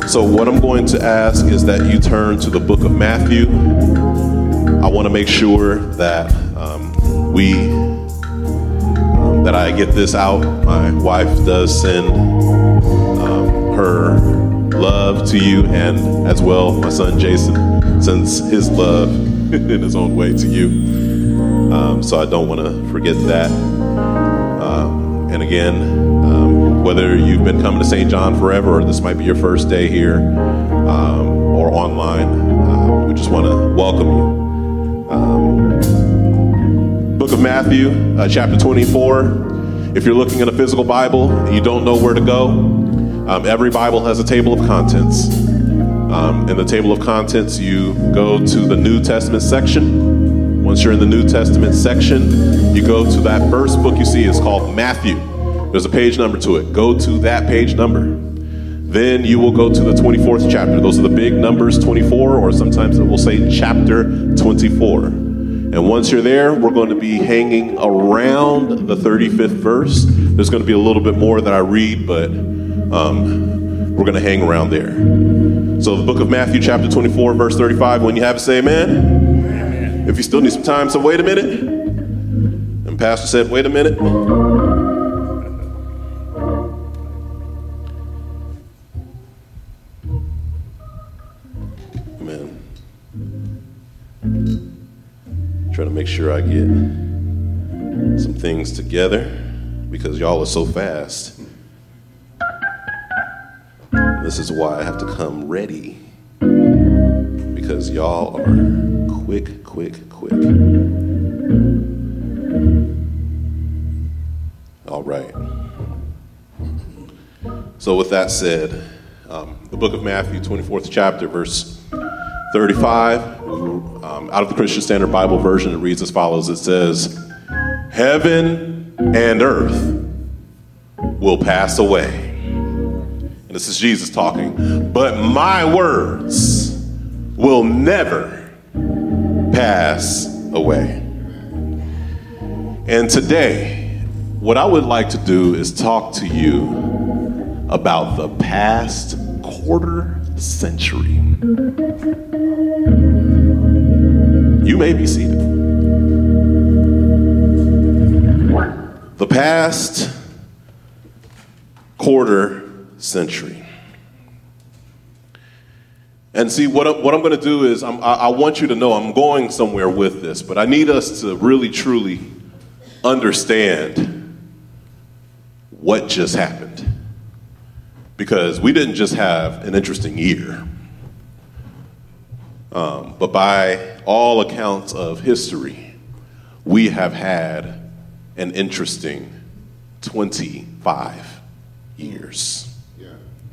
So what I'm going to ask is that you turn to the book of Matthew. I want to make sure that that I get this out. My wife does send her love to you, and as well, my son Jason sends his love in his own way to you. So I don't want to forget that. And again, whether you've been coming to St. John forever or this might be your first day here or online, we just want to welcome you. Book of Matthew, chapter 24. If you're looking at a physical Bible and you don't know where to go, every Bible has a table of contents. In the table of contents, you go to the New Testament section. Once you're in the New Testament section, you go to that first book you see. It's called Matthew. There's a page number to it. Go to that page number. Then you will go to the 24th chapter. Those are the big numbers, 24, or sometimes it will say chapter 24. And once you're there, we're going to be hanging around the 35th verse. There's going to be a little bit more that I read, but we're going to hang around there. So the book of Matthew, chapter 24, verse 35. When you have it, say amen. Amen. If you still need some time, so wait a minute. And Pastor said, wait a minute. Amen. Trying to make sure I get some things together because y'all are so fast. This is why I have to come ready, because y'all are quick. All right. So with that said, the book of Matthew, 24th chapter, verse 35, out of the Christian Standard Bible version, it reads as follows. It says, "Heaven and earth will pass away." And this is Jesus talking. "But my words will never pass away." And today, what I would like to do is talk to you about the past quarter century. You may be seated. The past quarter century. And see, what I'm going to do is I want you to know I'm going somewhere with this, but I need us to really, truly understand what just happened. Because we didn't just have an interesting year, but by all accounts of history, we have had an interesting 25 years. Yeah.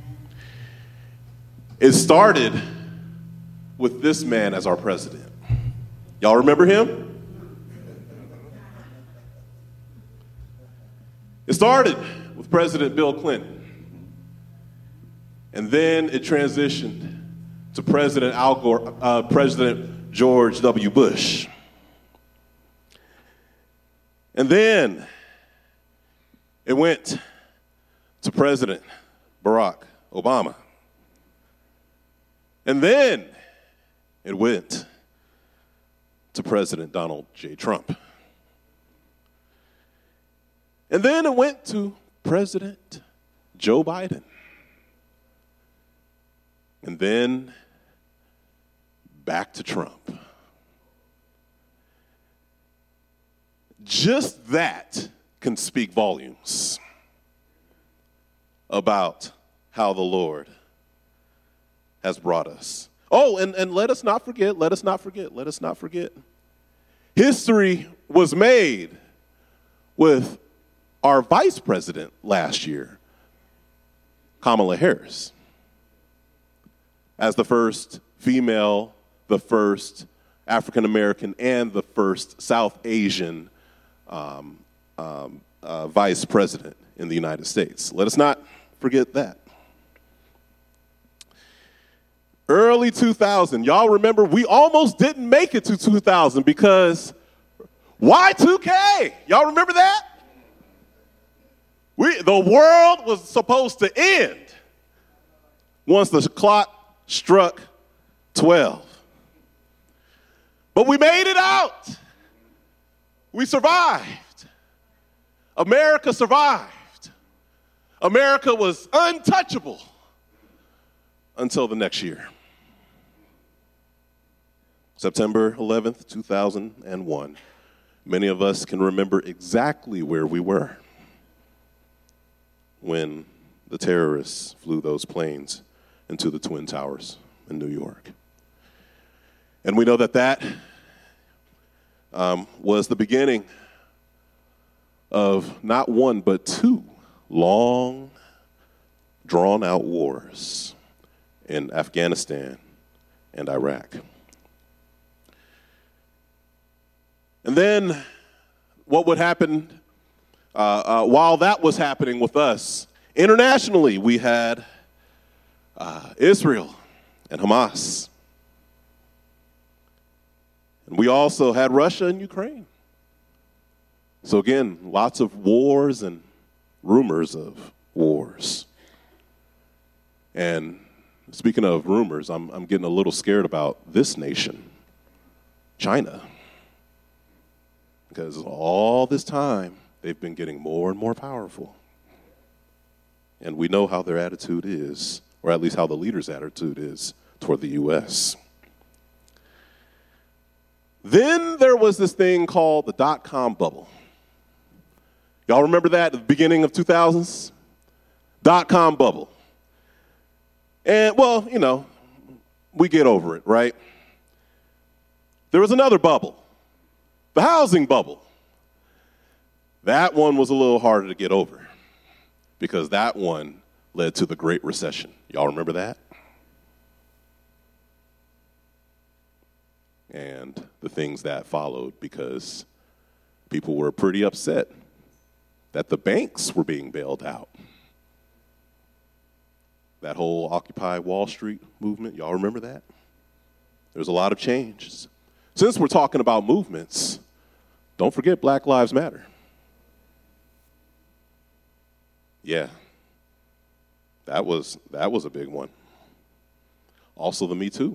It started with this man as our president. Y'all remember him? It started with President Bill Clinton. And then it transitioned to President George W. Bush. And then it went to President Barack Obama. And then it went to President Donald J. Trump. And then it went to President Joe Biden. And then back to Trump. Just that can speak volumes about how the Lord has brought us. Oh, and let us not forget. History was made with our vice president last year, Kamala Harris, as the first female, the first African American, and the first South Asian vice president in the United States. Let us not forget that. Early 2000, y'all remember we almost didn't make it to 2000 because Y2K. Y'all remember that? The world was supposed to end once the clock struck 12. But we made it out. We survived. America survived. America was untouchable until the next year. September 11th, 2001. Many of us can remember exactly where we were when the terrorists flew those planes into the Twin Towers in New York. And we know that was the beginning of not one but two long, drawn-out wars in Afghanistan and Iraq. And then what would happen while that was happening with us, internationally we had Israel and Hamas. And we also had Russia and Ukraine. So again, lots of wars and rumors of wars. And speaking of rumors, I'm getting a little scared about this nation, China. Because all this time, they've been getting more and more powerful. And we know how their attitude is, or at least how the leader's attitude is toward the U.S. Then there was this thing called the dot-com bubble. Y'all remember that at the beginning of 2000s? Dot-com bubble. And, well, you know, we get over it, right? There was another bubble. The housing bubble. That one was a little harder to get over because that one led to the Great Recession. Y'all remember that? And the things that followed because people were pretty upset that the banks were being bailed out. That whole Occupy Wall Street movement, y'all remember that? There was a lot of changes. Since we're talking about movements, don't forget Black Lives Matter. Yeah, that was a big one. Also the Me Too.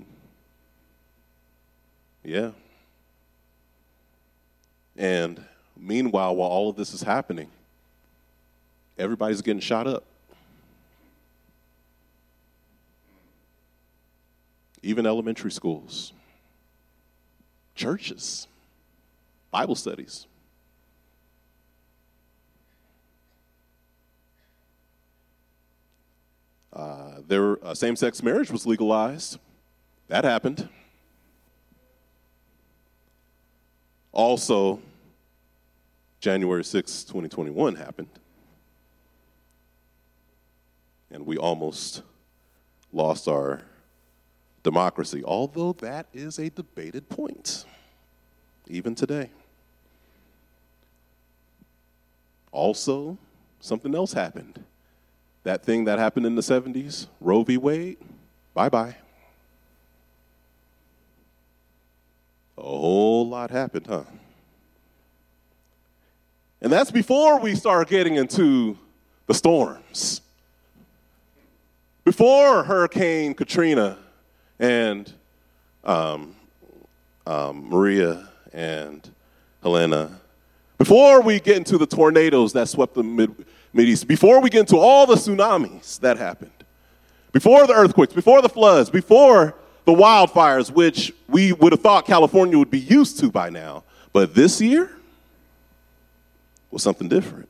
Yeah. And meanwhile, while all of this is happening, everybody's getting shot up. Even elementary schools. Churches, Bible studies. Same-sex marriage was legalized. That happened. Also, January 6, 2021 happened. And we almost lost our democracy, although that is a debated point, even today. Also, something else happened. That thing that happened in the 70s, Roe v. Wade, bye-bye. A whole lot happened, huh? And that's before we start getting into the storms. Before Hurricane Katrina and Maria and Helena, before we get into the tornadoes that swept the Mideast, before we get into all the tsunamis that happened, before the earthquakes, before the floods, before the wildfires, which we would have thought California would be used to by now, but this year was something different.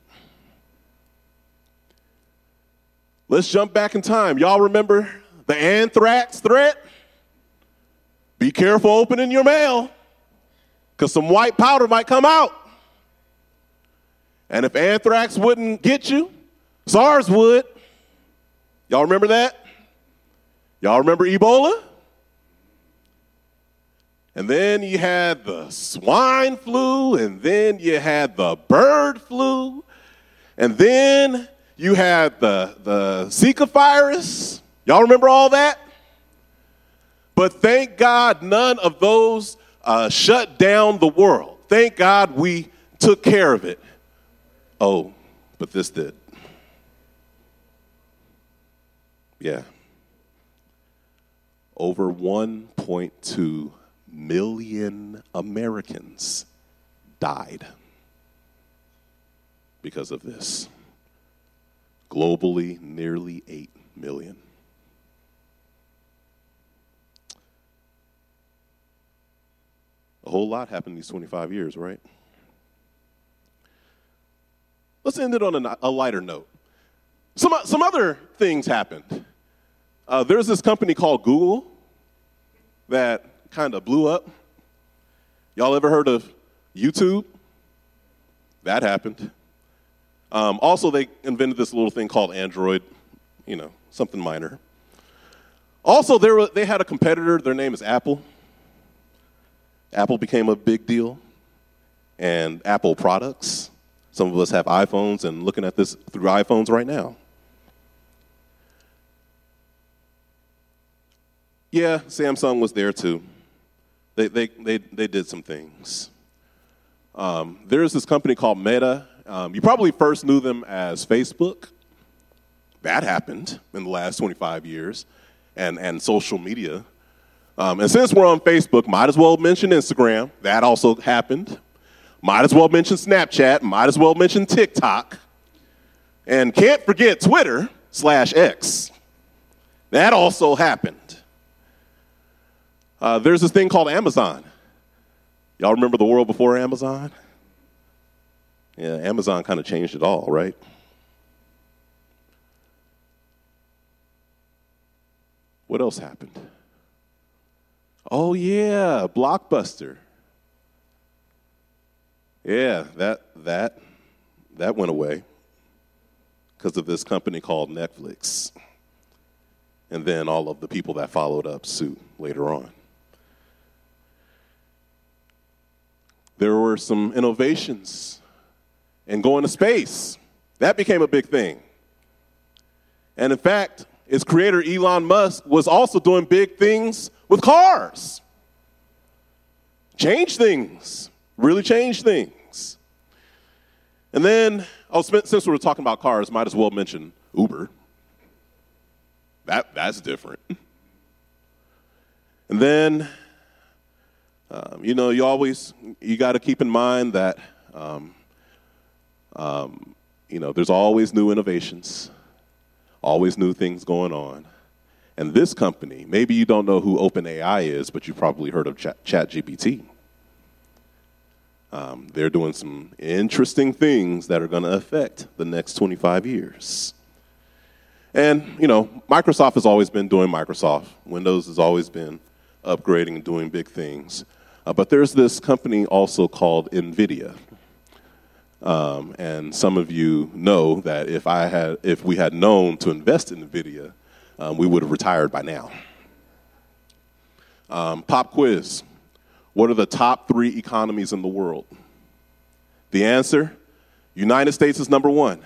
Let's jump back in time. Y'all remember the anthrax threat? Be careful opening your mail, because some white powder might come out. And if anthrax wouldn't get you, SARS would. Y'all remember that? Y'all remember Ebola? And then you had the swine flu, and then you had the bird flu, and then you had the Zika virus. Y'all remember all that? But thank God none of those shut down the world. Thank God we took care of it. Oh, but this did. Yeah. over 1.2 million Americans died because of this. Globally, nearly 8 million. A whole lot happened in these 25 years, right? Let's end it on a lighter note. Some other things happened. There's this company called Google that kind of blew up. Y'all ever heard of YouTube? That happened. Also, they invented this little thing called Android, something minor. Also, they had a competitor. Their name is Apple. Apple became a big deal. And Apple products. Some of us have iPhones and looking at this through iPhones right now. Yeah, Samsung was there too. They did some things. There's this company called Meta. You probably first knew them as Facebook. That happened in the last 25 years, and social media. And since we're on Facebook, might as well mention Instagram. That also happened. Might as well mention Snapchat. Might as well mention TikTok. And can't forget Twitter/X. That also happened. There's this thing called Amazon. Y'all remember the world before Amazon? Yeah, Amazon kind of changed it all, right? What else happened? Oh, yeah, Blockbuster. Yeah, that went away because of this company called Netflix. And then all of the people that followed up suit later on. There were some innovations in going to space. That became a big thing. And in fact, its creator, Elon Musk, was also doing big things with cars. Changed things, really changed things. And then, since we were talking about cars, might as well mention Uber. That's different. And then, you got to keep in mind that, there's always new innovations, always new things going on. And this company, maybe you don't know who OpenAI is, but you've probably heard of ChatGPT. They're doing some interesting things that are going to affect the next 25 years. And, Microsoft has always been doing Microsoft. Windows has always been upgrading and doing big things. But there's this company also called NVIDIA. And some of you know that if we had known to invest in NVIDIA, we would have retired by now. Pop quiz. What are the top 3 economies in the world? The answer, United States is number 1.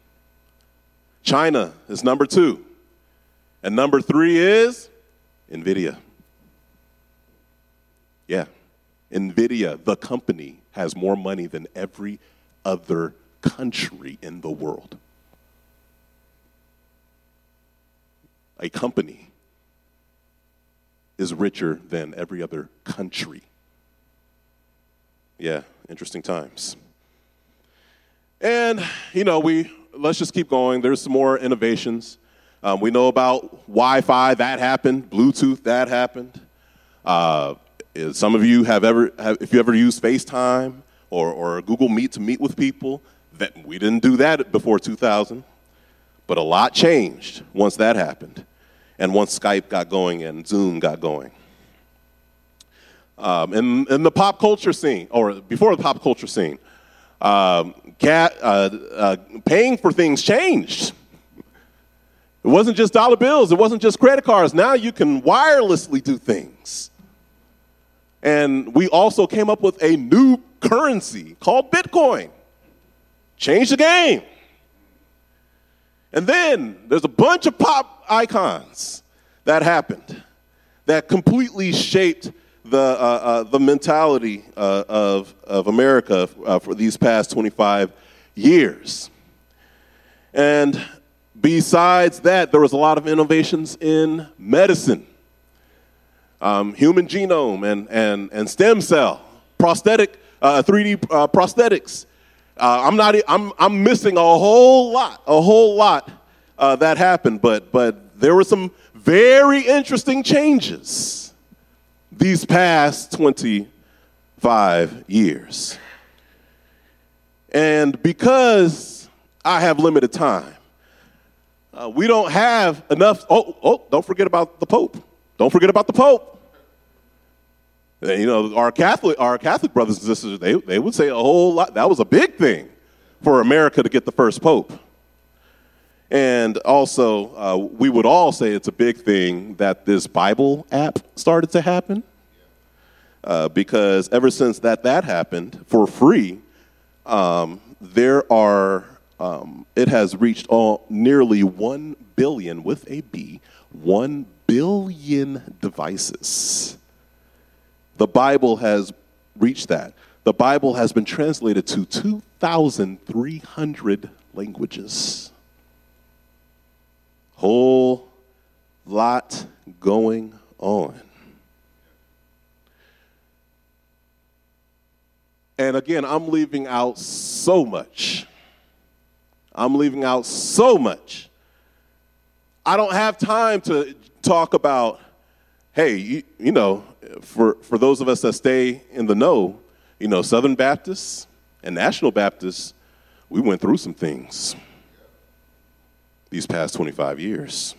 China is number 2. And number 3 is NVIDIA. Yeah, NVIDIA, the company, has more money than every other country in the world. A company is richer than every other country. Yeah, interesting times. And, let's just keep going. There's some more innovations. We know about Wi-Fi, that happened. Bluetooth, that happened. Some of you if you ever used FaceTime or Google Meet to meet with people, that we didn't do that before 2000. But a lot changed once that happened. And once Skype got going and Zoom got going. In the pop culture scene, or before the pop culture scene, paying for things changed. It wasn't just dollar bills. It wasn't just credit cards. Now you can wirelessly do things. And we also came up with a new currency called Bitcoin. Changed the game. And then there's a bunch of pop icons that happened that completely shaped the mentality of America for these past 25 years. And besides that, there was a lot of innovations in medicine. human genome and stem cell, prosthetic, 3D prosthetics. I'm missing a whole lot that happened, but there were some very interesting changes these past 25 years. And because I have limited time, we don't have enough. Don't forget about the Pope. Don't forget about the Pope. You know, our Catholic brothers and sisters, they would say a whole lot. That was a big thing for America to get the first Pope. And also, we would all say it's a big thing that this Bible app started to happen. Because ever since that happened for free, it has reached nearly 1 billion, with a B, 1 billion devices. The Bible has reached that. The Bible has been translated to 2,300 languages. Whole lot going on. And again, I'm leaving out so much. I don't have time to talk about, hey, you know, for those of us that stay in the know, you know, Southern Baptists and National Baptists, we went through some things these past 25 years.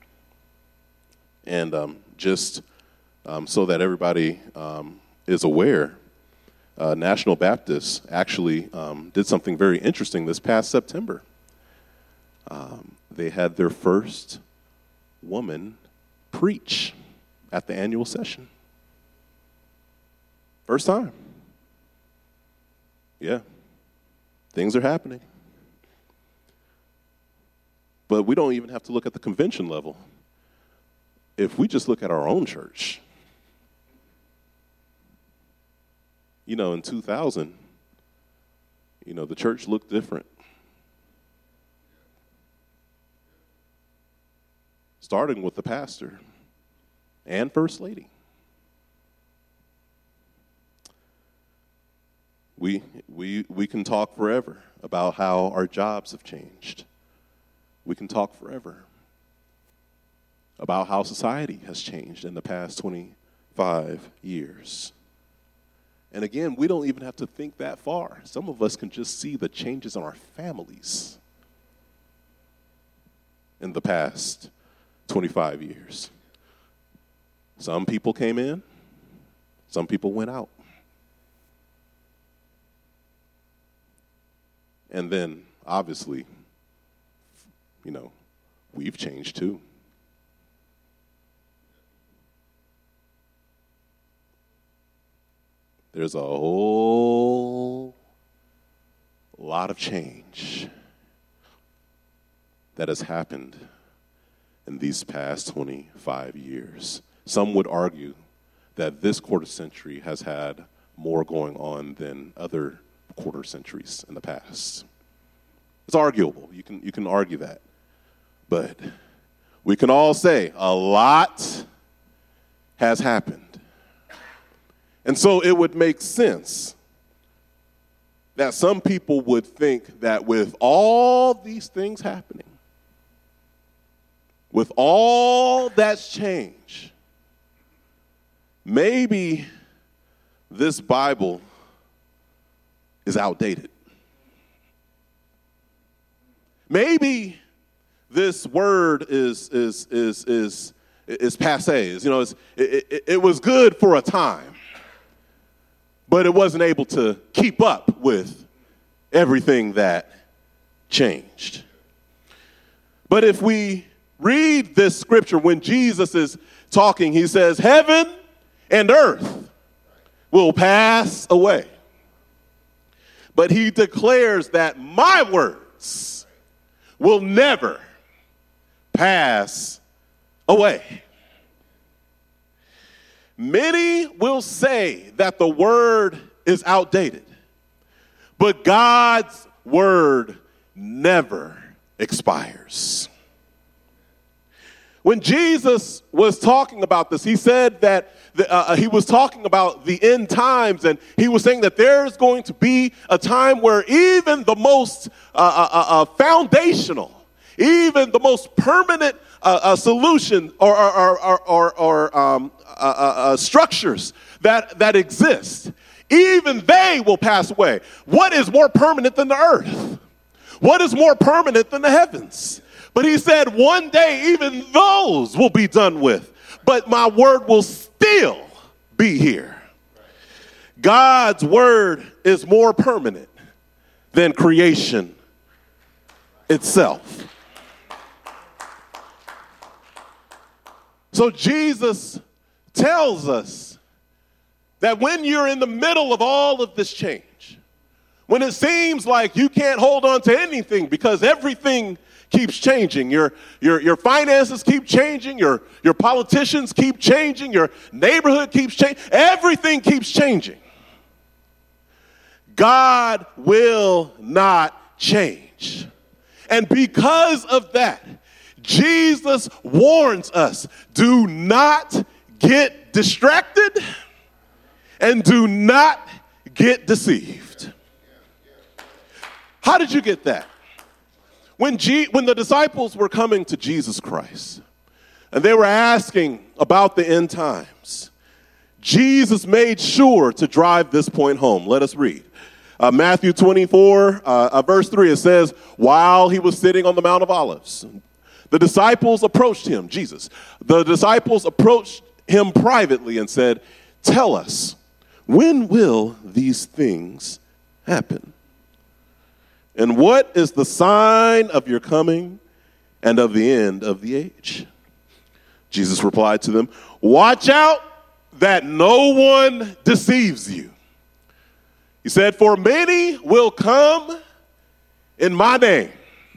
And just so that everybody is aware, National Baptists actually did something very interesting this past September. They had their first woman preach at the annual session. First time. Yeah. Things are happening. But we don't even have to look at the convention level. If we just look at our own church, you know, in 2000, you know, the church looked different. Starting with the pastor and first lady. We can talk forever about how our jobs have changed. We can talk forever about how society has changed in the past 25 years. And again, we don't even have to think that far. Some of us can just see the changes in our families in the past 25 years. Some people came in, some people went out. And then, obviously, you know, we've changed too. There's a whole lot of change that has happened in these past 25 years. Some would argue that this quarter century has had more going on than other quarter centuries in the past. It's arguable. You can argue that. But we can all say a lot has happened. And so it would make sense that some people would think that with all these things happening, with all that's changed, maybe this Bible is outdated. Maybe this word is passé. You know, it was good for a time, but it wasn't able to keep up with everything that changed. But if we read this scripture, when Jesus is talking, he says, heaven and earth will pass away. But he declares that my words will never pass away. Many will say that the word is outdated, but God's word never expires. When Jesus was talking about this, he said that he was talking about the end times, and he was saying that there's going to be a time where even the most foundational, even the most permanent solution or structures that exist, even they will pass away. What is more permanent than the earth? What is more permanent than the heavens? But he said one day even those will be done with, but my word will still be here. God's word is more permanent than creation itself. So Jesus tells us that when you're in the middle of all of this change, when it seems like you can't hold on to anything because everything keeps changing, your finances keep changing, your politicians keep changing, your neighborhood keeps changing, everything keeps changing. God will not change. And because of that, Jesus warns us, do not get distracted and do not get deceived. How did you get that? When the disciples were coming to Jesus Christ and they were asking about the end times, Jesus made sure to drive this point home. Let us read. Matthew 24, verse 3, it says, while he was sitting on the Mount of Olives, the disciples approached him, Jesus. The disciples approached him privately and said, tell us, when will these things happen? And what is the sign of your coming and of the end of the age? Jesus replied to them, watch out that no one deceives you. He said, for many will come in my name,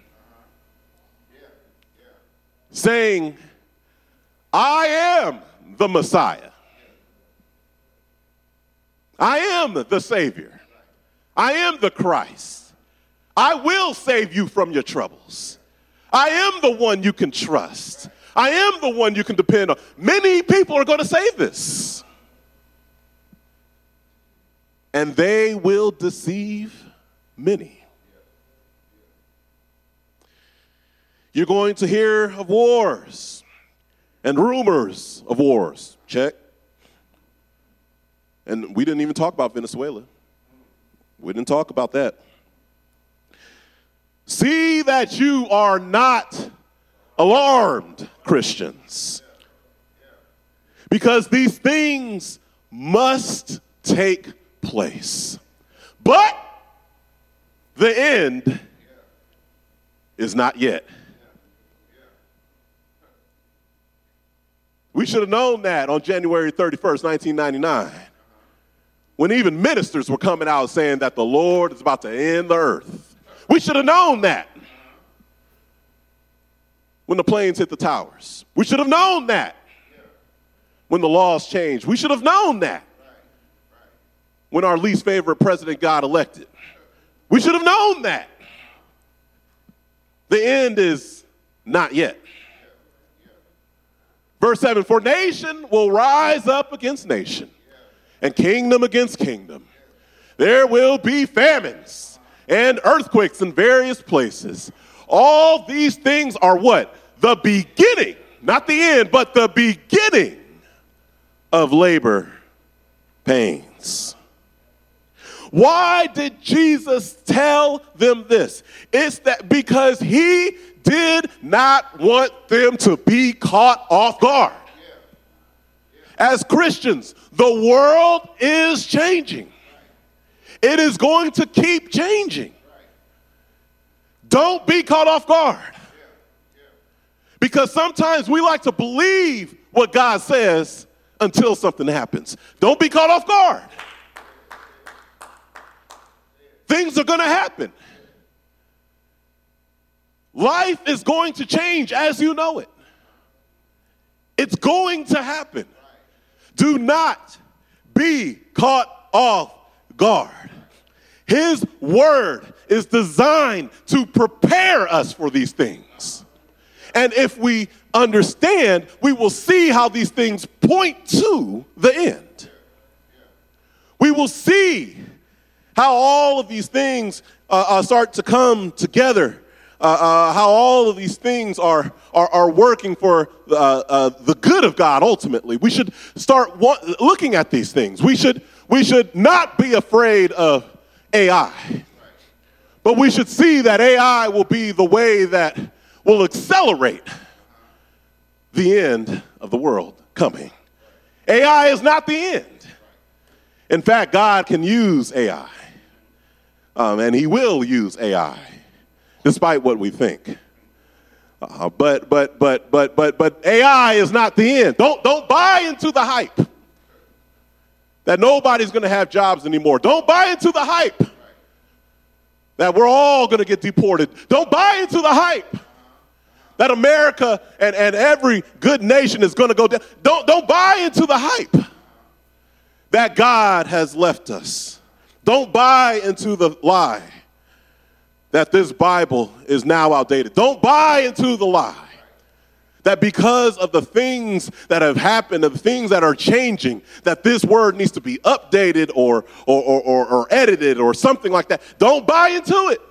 saying, I am the Messiah. I am the Savior. I am the Christ. I will save you from your troubles. I am the one you can trust. I am the one you can depend on. Many people are going to say this. And they will deceive many. You're going to hear of wars and rumors of wars. Check. And we didn't even talk about Venezuela. We didn't talk about that. See that you are not alarmed, Christians, because these things must take place. But the end is not yet. We should have known that on January 31st, 1999, when even ministers were coming out saying that the Lord is about to end the earth. We should have known that when the planes hit the towers. We should have known that when the laws changed. We should have known that when our least favorite president got elected. We should have known that. The end is not yet. Verse 7, for nation will rise up against nation and kingdom against kingdom. There will be famines and earthquakes in various places. All these things are what? The beginning, not the end, but the beginning of labor pains. Why did Jesus tell them this? It's that because he did not want them to be caught off guard. As Christians, the world is changing. It is going to keep changing. Don't be caught off guard. Because sometimes we like to believe what God says until something happens. Don't be caught off guard. Things are going to happen. Life is going to change as you know it. It's going to happen. Do not be caught off guard. His word is designed to prepare us for these things. And if we understand, we will see how these things point to the end. We will see how all of these things start to come together, how all of these things are working for the good of God ultimately. We should start looking at these things. We should not be afraid of AI, but we should see that AI will be the way that will accelerate the end of the world coming. AI is not the end. In fact, God can use AI, and he will use AI, despite what we think. But AI is not the end. Don't buy into the hype that nobody's going to have jobs anymore. Don't buy into the hype that we're all going to get deported. Don't buy into the hype that America and every good nation is going to go down. Don't buy into the hype that God has left us. Don't buy into the lie that this Bible is now outdated. Don't buy into the lie that because of the things that have happened, the things that are changing, that this word needs to be updated or edited or something like that. Don't buy into it.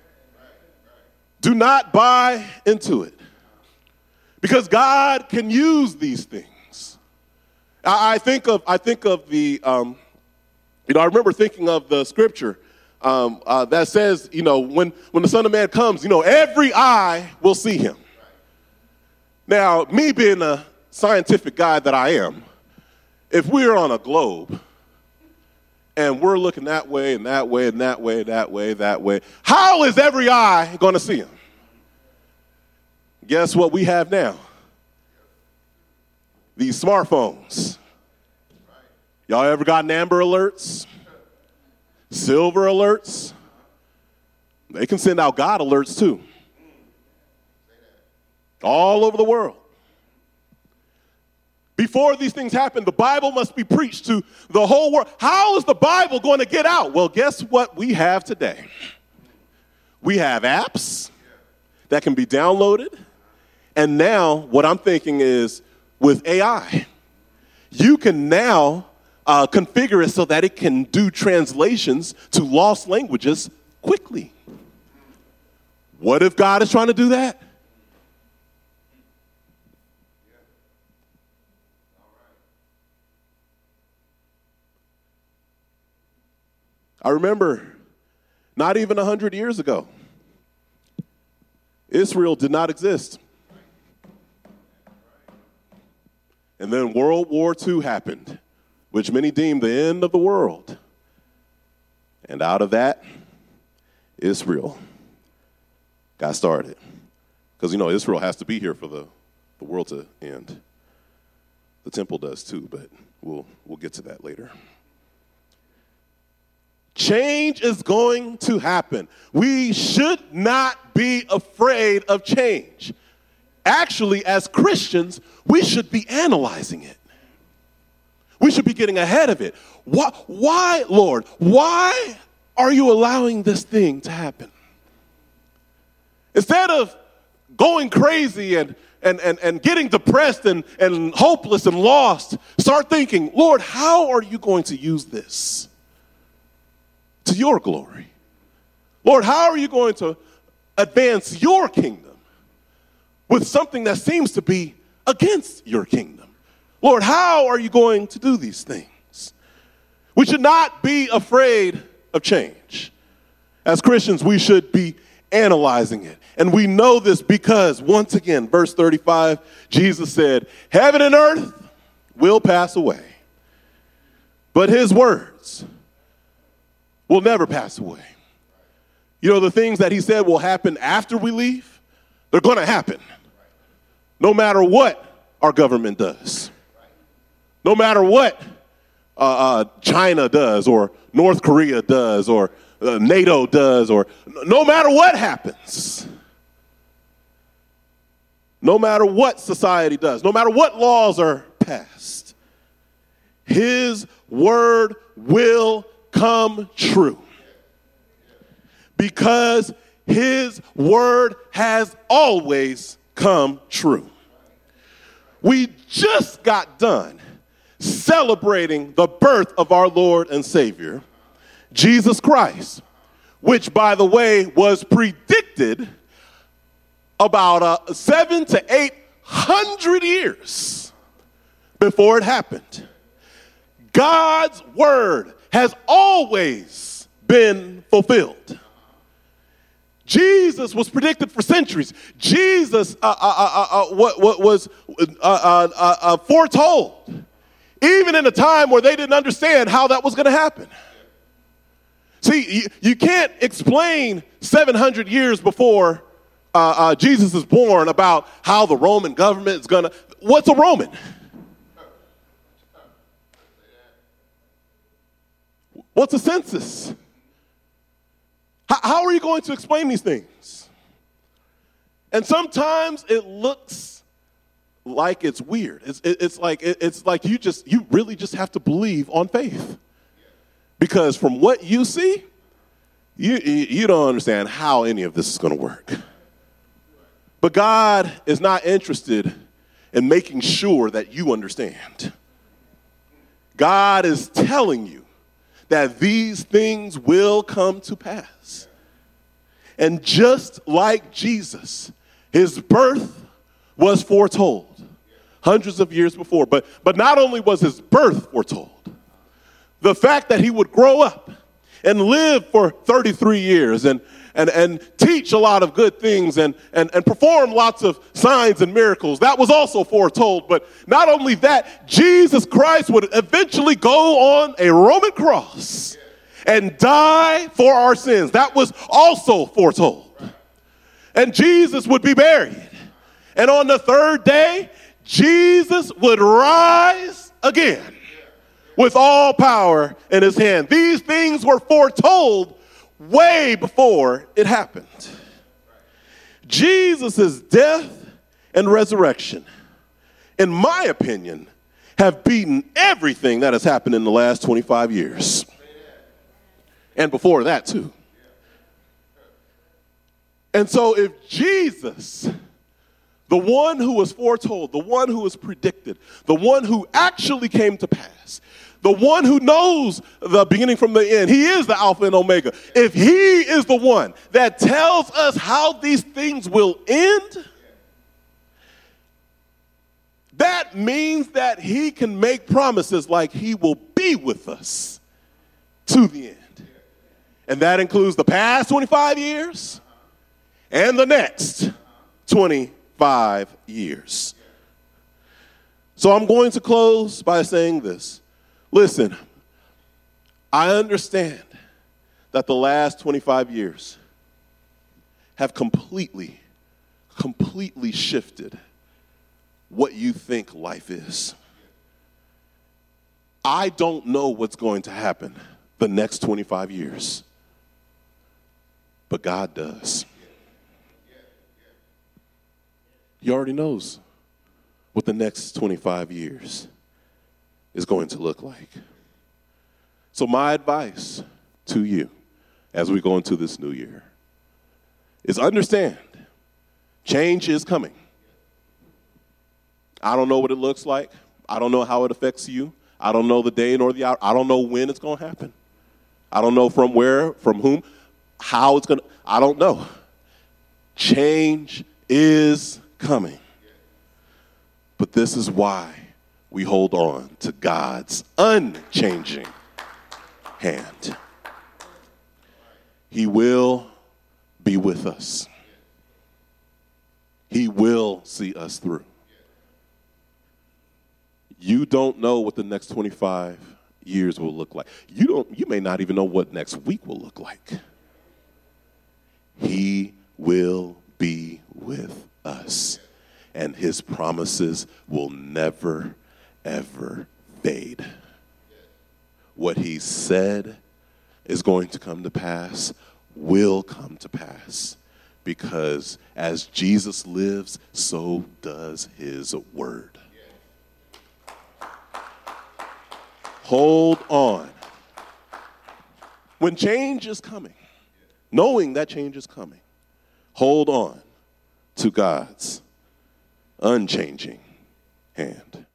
Do not buy into it. Because God can use these things. I think of the, I remember thinking of the scripture that says, when the Son of Man comes, every eye will see him. Now, me being a scientific guy that I am, if we're on a globe and we're looking that way and that way and that way, that way, that way, how is every eye going to see him? Guess what we have now? These smartphones. Y'all ever gotten Amber Alerts? Silver Alerts? They can send out God Alerts too. All over the world. Before these things happen, the Bible must be preached to the whole world. How is the Bible going to get out? Well, guess what we have today? We have apps that can be downloaded. And now what I'm thinking is with AI, you can now configure it so that it can do translations to lost languages quickly. What if God is trying to do that? I remember not even 100 years ago, Israel did not exist. And then World War II happened, which many deemed the end of the world. And out of that, Israel got started. Because, Israel has to be here for the world to end. The temple does too, but we'll get to that later. Change is going to happen. We should not be afraid of change. Actually, as Christians, we should be analyzing it. We should be getting ahead of it. Why, Lord? Why are you allowing this thing to happen? Instead of going crazy and getting depressed and hopeless and lost, start thinking, Lord, how are you going to use this to your glory? Lord, how are you going to advance your kingdom with something that seems to be against your kingdom? Lord, how are you going to do these things? We should not be afraid of change. As Christians, we should be analyzing it. And we know this because, once again, verse 35, Jesus said, heaven and earth will pass away, but his words will never pass away. The things that he said will happen after we leave, they're going to happen. No matter what our government does. No matter what China does or North Korea does or NATO does, or no matter what happens, no matter what society does, no matter what laws are passed, his word will come true. Because his word has always come true. We just got done celebrating the birth of our Lord and Savior, Jesus Christ, which, by the way, was predicted about 700 to 800 years before it happened. God's word has always been fulfilled. Jesus was predicted for centuries. Jesus was foretold, even in a time where they didn't understand how that was going to happen. See, you can't explain 700 years before Jesus is born about how the Roman government is going to. What's a Roman? What's a census? How are you going to explain these things? And sometimes it looks like it's weird. It's like you really just have to believe on faith. Because from what you see, you don't understand how any of this is going to work. But God is not interested in making sure that you understand. God is telling you that these things will come to pass. And just like Jesus, his birth was foretold hundreds of years before. But not only was his birth foretold, the fact that he would grow up and live for 33 years and teach a lot of good things and perform lots of signs and miracles, that was also foretold. But not only that, Jesus Christ would eventually go on a Roman cross and die for our sins. That was also foretold. And Jesus would be buried. And on the third day, Jesus would rise again with all power in his hand. These things were foretold way before it happened. Jesus' death and resurrection, in my opinion, have beaten everything that has happened in the last 25 years. And before that, too. And so if Jesus, the one who was foretold, the one who was predicted, the one who actually came to pass, the one who knows the beginning from the end, he is the Alpha and Omega. If he is the one that tells us how these things will end, that means that he can make promises like he will be with us to the end. And that includes the past 25 years and the next 25 years. So I'm going to close by saying this. Listen, I understand that the last 25 years have completely shifted what you think life is. I don't know what's going to happen the next 25 years, but God does. He already knows what the next 25 years is going to look like. So my advice to you as we go into this new year is understand change is coming. I don't know what it looks like. I don't know how it affects you. I don't know the day nor the hour. I don't know when it's going to happen. I don't know from where, from whom, how it's going to, I don't know. Change is coming. But this is why we hold on to God's unchanging hand. He will be with us. He will see us through. You don't know what the next 25 years will look like. You may not even know what next week will look like. He will be with us, and his promises will never, ever fade. What he said is going to come to pass will come to pass, because as Jesus lives, so does his word. Hold on. When change is coming, knowing that change is coming, hold on to God's unchanging hand.